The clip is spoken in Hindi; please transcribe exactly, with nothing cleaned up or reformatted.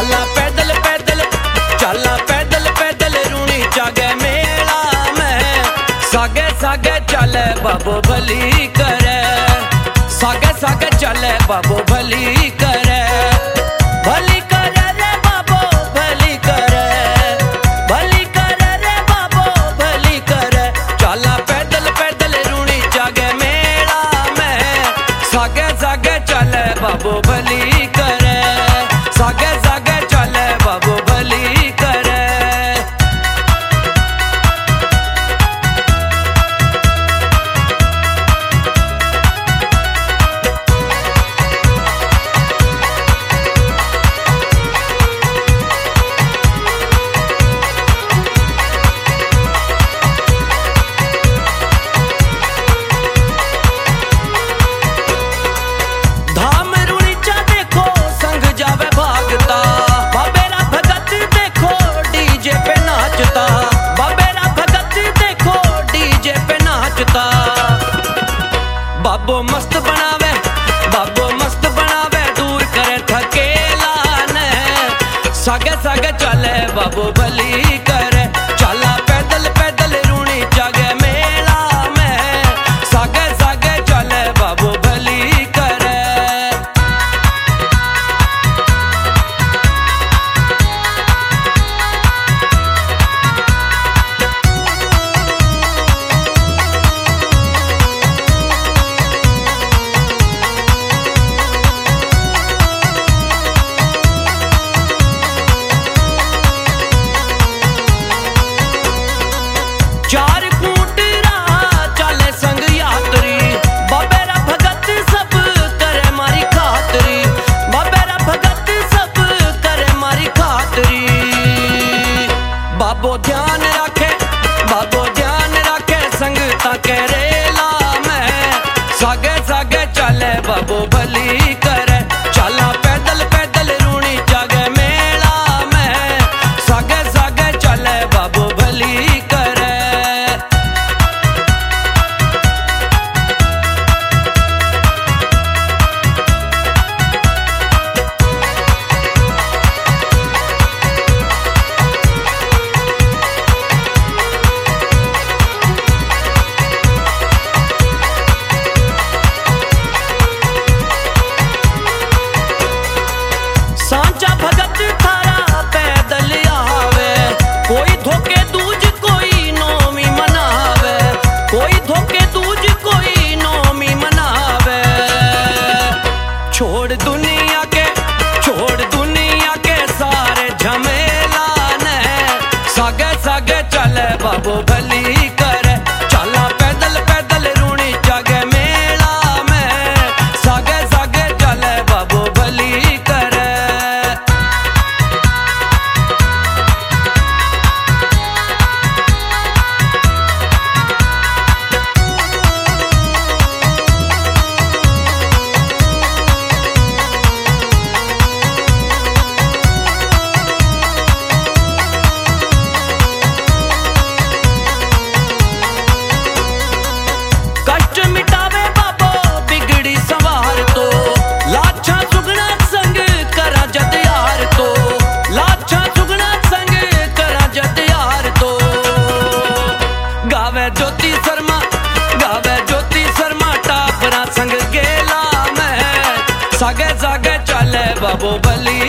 चाला पैदल पैदल चाला पैदल पैदल रूणी जागे मेला में सागे सागे चले बाबू भली करे सागे सागे चले बाबू भली करे भली करे रे बाबू भली करे भली करे रे बाबू भली करे चाला पैदल पैदल रूणी जागे मेला में सागे सागे चले बाबू भली करे सागे सागे चले बाबू भली करे धाम रूणीचा देखो संग जावे भागता बाबेरा भगत देखो डीजे पे नाचता बाबेरा भगत देखो डीजे पे नाचता बाबू मस्त बनावे बाबू मस्त बनावे दूर करे थकेला ने सागे सागे चले बाबू भली करे चला पैदल पैदल रूणी जागे मेला में सागे सागे चले बाबू भली करे चार कूटरा चले संग यात्री बाबेरा भगत सब करे मारी खातरी बाबेरा भगत सब करे मारी खातरी बाबो ध्यान रखे बाबो ध्यान रखे संग ताके रेला में सागे सागे चले बाबू भली करे चला पैदल पैदल रूणी जागे मेला में सागे सागे चले बाबू भली करे सांचा भगत थारा पैदल आवे कोई धोके दूज कोई नौमी मनावे कोई धोके दूज कोई नौमी मनावे छोड़ दुनिया के छोड़ दुनिया के सारे झमेला ने सागे सागे चले बाबू भली करे चला पैदल पैदल रूणी जागे मेला में सागे सागे चले बाबू भली करे कष्ट मिटावे बाबो बिगड़ी सवार तो लाछा सुगना संग करा जद यार तो लाछा सुगना संग करा जद यार तो गावे ज्योति शर्मा गावे ज्योति शर्मा टापरा संग गेला में सागे सागे चले बाबू भली